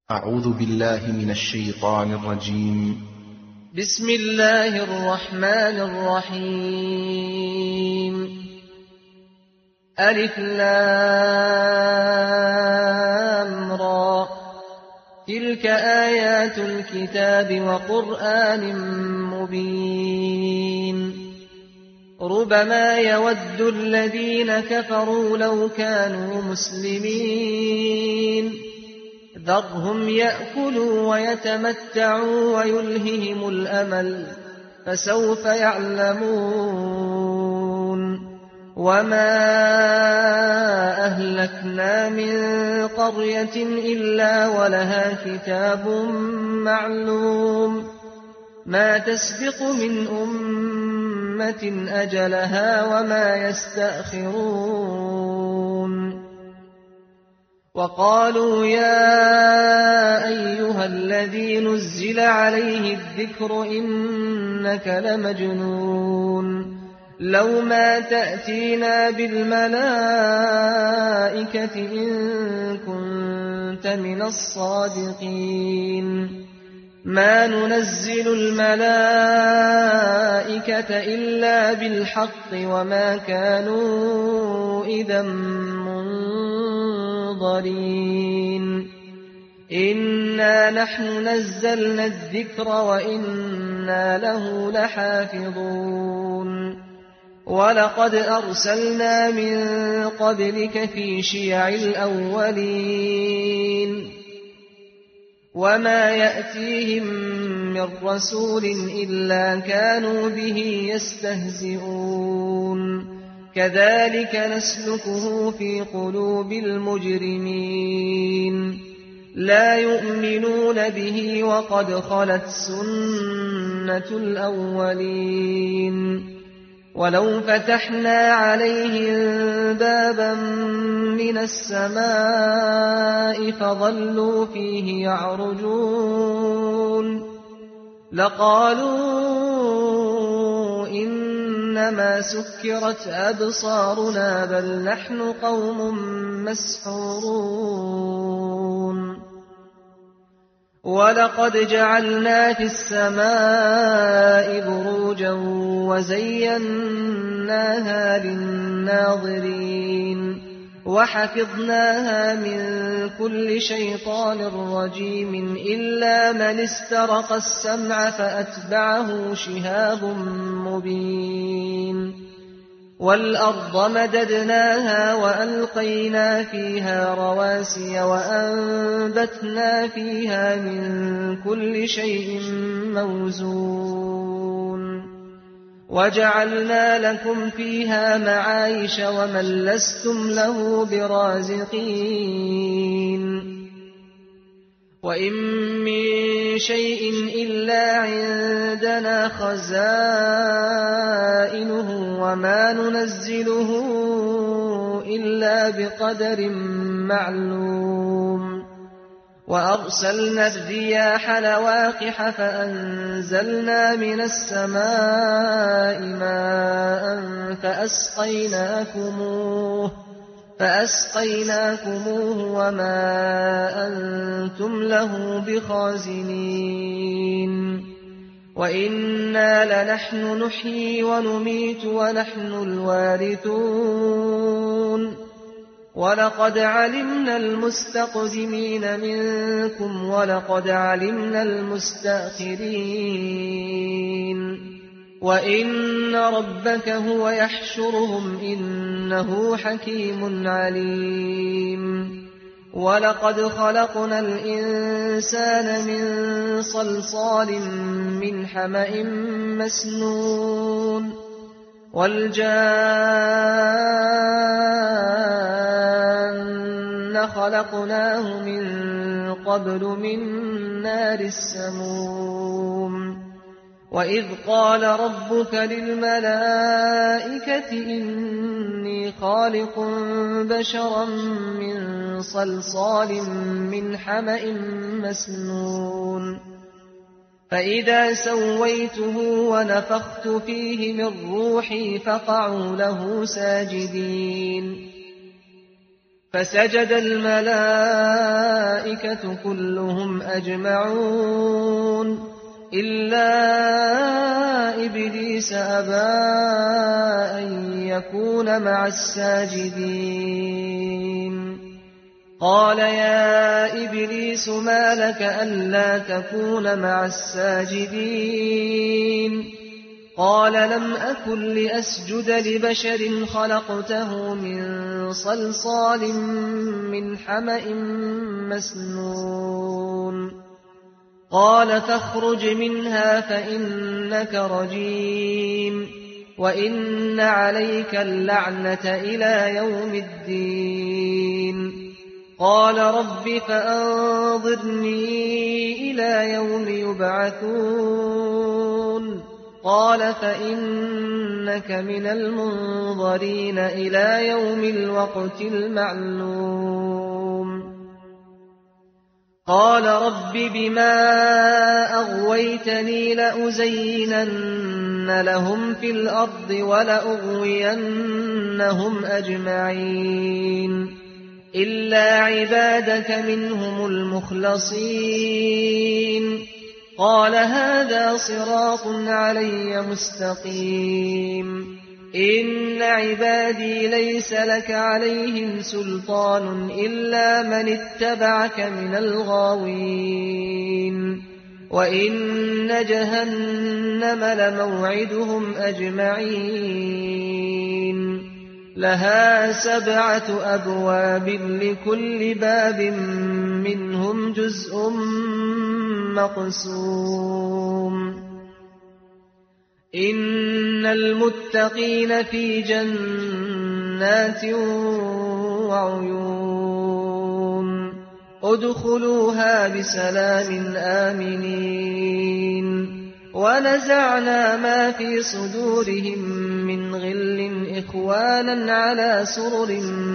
أعوذ بالله من الشيطان الرجيم. بسم الله الرحمن الرحيم. ألف لام را، تلك آيات الكتاب وقرآن مبين. ربما يود الذين كفروا لو كانوا مسلمين، ذرهم يأكلوا ويتمتعوا ويلههم الأمل، فسوف يعلمون. وما أهلكنا من قرية إلا ولها كتاب معلوم، ما تسبق من أمة أجلها وما يستأخرون. وقالوا يا أيها الذي نزل عليه الذكر إنك لمجنون، لو ما تأتينا بالملائكة إن كنت من الصادقين. ما ننزل الملائكة إلا بالحق وما كانوا إذا منظرين. إنا نحن نزلنا الذكر وإنا له لحافظون. ولقد أرسلنا من قبلك في شيع الأولين، وما يأتيهم من رسول إلا كانوا به يستهزئون. كذلك نسلكه في قلوب المجرمين، لا يؤمنون به وقد خلت سنة الأولين. ولو فتحنا عليهم بابا من السماء فظلوا فيه يعرجون لقالوا إنما سكرت أبصارنا بل نحن قوم مسحورون. ولقد جعلنا في السماء بروجا وزيناها للناظرين وحفظناها من كل شيطان رجيم إلا من استرق السمع فأتبعه شهاب مبين. والأرض مددناها وألقينا فيها رواسي وأنبتنا فيها من كل شيء موزون. وجعلنا لكم فيها معايش ومن لستم له برازقين. وإن من شيء إلا عندنا خزائنه وما ننزله إلا بقدر معلوم. وأرسلنا الرياح لواقح فأنزلنا من السماء ماء فأسقيناكموه وما أنتم له بخازنين. وإنا لنحن نحيي ونميت ونحن الوارثون. ولقد علمنا المستقدمين منكم ولقد علمنا المستأخرين. وإن ربك هو يحشرهم إنه حكيم عليم. ولقد خلقنا الإنسان من صلصال من حمأ مسنون والجان خلقناه من قبل من نار السموم. وإذ قال ربك للملائكة إني خالق بشرا من صلصال من حمأ مسنون فإذا سويته ونفخت فيه من روحي فقعوا له ساجدين. فسجد الملائكة الْمَلَائِكَةُ كُلُّهُمْ أَجْمَعُونَ إِلَّا إِبْلِيسَ أَبَىٰ أَن يَكُونَ مَعَ السَّاجِدِينَ قَالَ يَا إِبْلِيسُ مَا لَكَ أَلَّا تَكُونَ مَعَ السَّاجِدِينَ قَالَ لَمْ أَكُن لِّأَسْجُدَ لِبَشَرٍ خَلَقْتَهُ مِن صَلْصَالٍ مِّنْ حَمَإٍ مَّسْنُونٍ قَالَ فَاخْرُجْ مِنْهَا فَإِنَّكَ رَجِيمٌ وَإِنَّ عَلَيْكَ اللَّعْنَةَ إِلَىٰ يَوْمِ الدِّينِ قَالَ رَبِّ فَأَنظِرْنِي إِلَىٰ يَوْمِ يُبْعَثُونَ قَالَ فَإِنَّكَ مِنَ الْمُنظَرِينَ إِلَىٰ يَوْمِ الْوَقْتِ الْمَعْلُومِ قَالَ رَبِّ بِمَا أَغْوَيْتَنِي لَأُزَيِّنَنَّ لَهُمْ فِي الْأَرْضِ وَلَأُغْوِيَنَّهُمْ أَجْمَعِينَ إِلَّا عِبَادَكَ مِنْهُمُ الْمُخْلَصِينَ قَالَ هَٰذَا صِرَاطٌ عَلَيَّ مُسْتَقِيمٌ إِنَّ عِبَادِي لَيْسَ لَكَ عَلَيْهِمْ سُلْطَانٌ إِلَّا مَنِ اتَّبَعَكَ مِنَ الْغَاوِينَ وَإِنَّ جَهَنَّمَ لَمَوْعِدُهُمْ أَجْمَعِينَ لَهَا 7 أَبْوَابٍ لِّكُلِّ بَابٍ مِّنْهُمْ جُزْءٌ مَّقْسُومٌ إِنَّ الْمُتَّقِينَ فِي جَنَّاتٍ وَعُيُونٍ ادْخُلُوهَا بِسَلَامٍ آمِنِينَ وَنَزَعْنَا مَا فِي صُدُورِهِم مِّنْ غِلٍّ إِخْوَانًا عَلَىٰ سُرُرٍ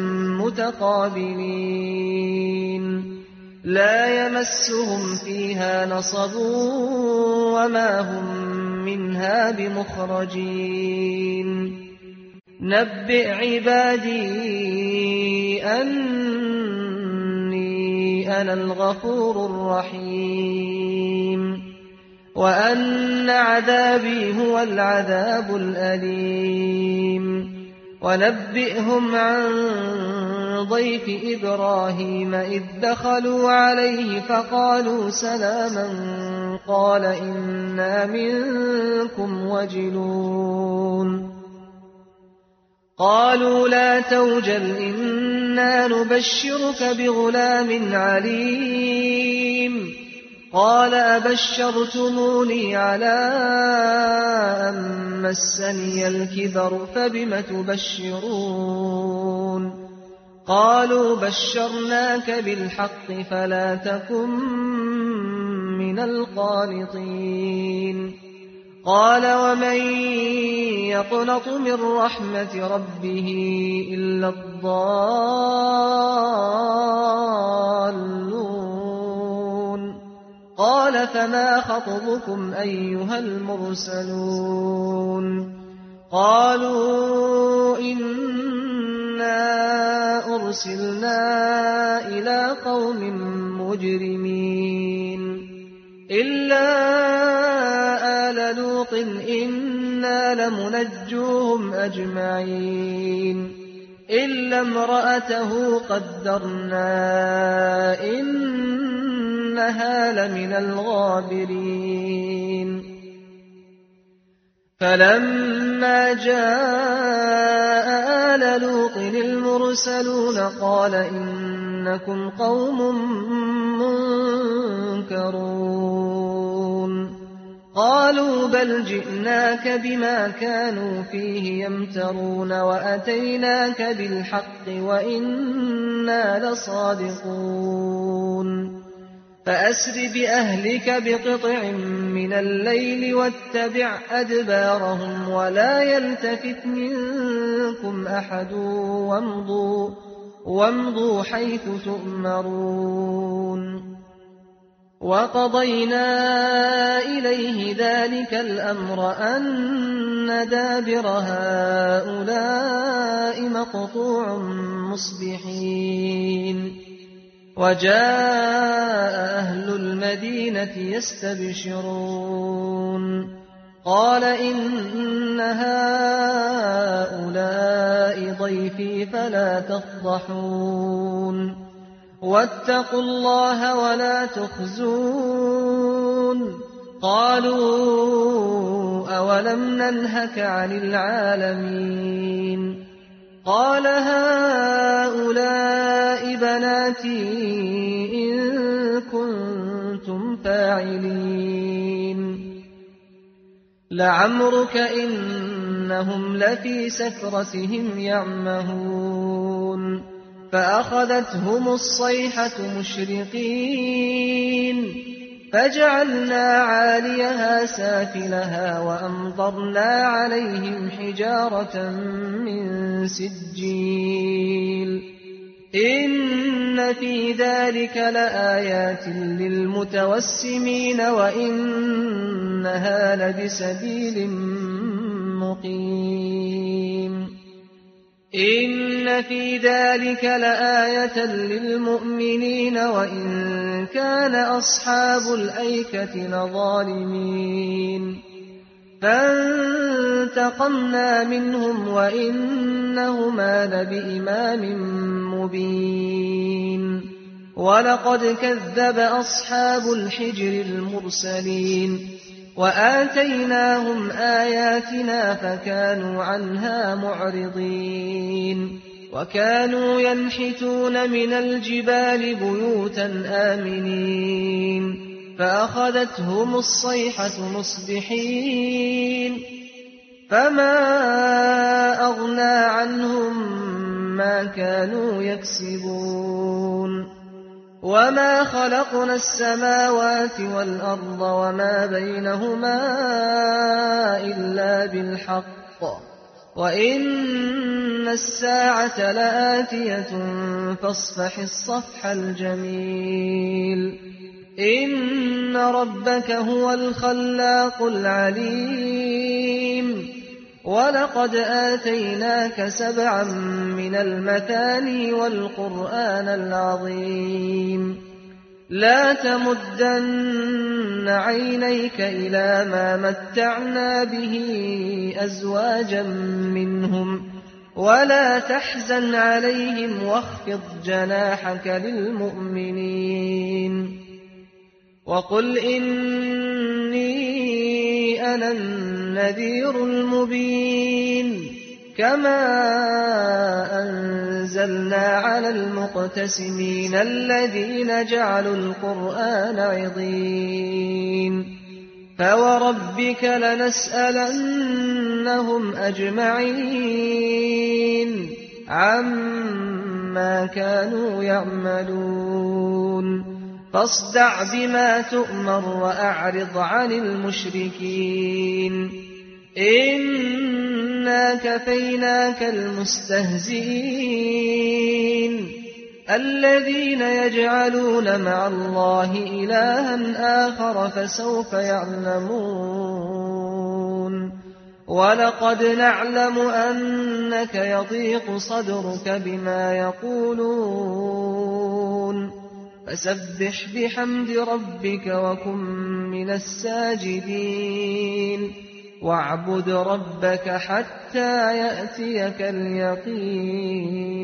مُّتَقَابِلِينَ لَا يَمَسُّهُمْ فِيهَا نَصَبٌ وَمَا هُم مِّنْهَا بِمُخْرَجِينَ نَبِّئْ عِبَادِي أَنِّي أَنَا الْغَفُورُ الرَّحِيمُ وَأَنَّ عَذَابِي هُوَ الْعَذَابُ الْأَلِيمُ وَنَبِّئْهُمْ عَن ضَيْفِ إِبْرَاهِيمَ إِذْ دَخَلُوا عَلَيْهِ فَقَالُوا سَلَامًا قَالَ إِنَّا مِنكُمْ وَجِلُونَ قَالُوا لَا تَوْجَلْ إِنَّا نُبَشِّرُكَ بِغُلَامٍ عَلِيمٍ قَالَ أَبَشَّرْتُمُونِي عَلَىٰ أَن مَّسَّنِيَ الْكِبَرُ فَبِمَ تُبَشِّرُونَ قَالُوا بَشَّرْنَاكَ بِالْحَقِّ فَلَا تَكُن مِّنَ الْقَانِطِينَ قَالَ وَمَن يَقْنَطُ مِن رَّحْمَةِ رَبِّهِ إِلَّا الضَّالُّونَ قَالَ فَمَا خَطْبُكُمْ أَيُّهَا الْمُرْسَلُونَ قَالُوا إِنَّا أُرْسِلْنَا إِلَىٰ قَوْمٍ مُّجْرِمِينَ إِلَّا آلَ لُوطٍ إِنَّا لَمُنَجُّوهُمْ أَجْمَعِينَ إِلَّا امْرَأَتَهُ قَدَّرْنَا إِنَّهَا لَمِنَ الْغَابِرِينَ فَلَمَّا جَاءَ آلَ لُوطٍ الْمُرْسَلُونَ قَالَ إِنَّكُمْ قَوْمٌ مُّنكَرُونَ قَالُوا بَلْ جِئْنَاكَ بِمَا كَانُوا فِيهِ يَمْتَرُونَ وَأَتَيْنَاكَ بِالْحَقِّ وَإِنَّا لَصَادِقُونَ فَأَسْرِ بِأَهْلِكَ بِقِطْعٍ مِّنَ اللَّيْلِ وَاتَّبِعْ أَدْبَارَهُمْ وَلَا يَلْتَفِتْ مِنكُمْ أَحَدٌ وَامْضُوا حَيْثُ تُؤْمَرُونَ وَقَضَيْنَا إِلَيْهِ ذَلِكَ الْأَمْرَ أَنَّ دَابِرَ هَٰؤُلَاءِ مَقْطُوعٌ مُّصْبِحِينَ وجاء أهل المدينة يستبشرون قال إن هؤلاء ضيفي فلا تفضحون واتقوا الله ولا تخزون قالوا أولم ننهك عن العالمين قال هؤلاء بناتي إن كنتم فاعلين لعمرك إنهم لفي سكرتهم يعمهون فأخذتهم الصيحة مشرقين فجعلنا عاليها سافلها وأمطرنا عليهم حجارة من سجيل إن في ذلك لآيات للمتوسمين وإنها لبسبيل مقيم إن في ذلك لآية للمؤمنين وإن كان أصحاب الأيكة لظالمين فانتقمنا منهم وإنهما لبإمام مبين ولقد كذب أصحاب الحجر المرسلين وآتيناهم آياتنا فكانوا عنها معرضين وكانوا ينحتون من الجبال بيوتا آمنين فأخذتهم الصيحة مصبحين فما أغنى عنهم ما كانوا يكسبون وما خلقنا السماوات والأرض وما بينهما إلا بالحق وإن الساعة لآتية فاصفح الصفح الجميل إن ربك هو الخلاق العليم ولقد آتيناك 7 من المثاني والقرآن العظيم لا تمدن عينيك إلى ما متعنا به أزواجا منهم ولا تحزن عليهم واخفض جناحك للمؤمنين وقل إني أنا النذير المبين كما أنزلنا على المقتسمين الذين جعلوا القرآن عضين فوربك لنسألنهم أجمعين عما كانوا يعملون فاصدع بما تؤمر وأعرض عن المشركين إنا كفيناك المستهزئين الذين يجعلون مع الله إلها آخر فسوف يعلمون ولقد نعلم أنك يضيق صدرك بما يقولون فسبح بحمد ربك وكن من الساجدين واعبد ربك حتى يأتيك اليقين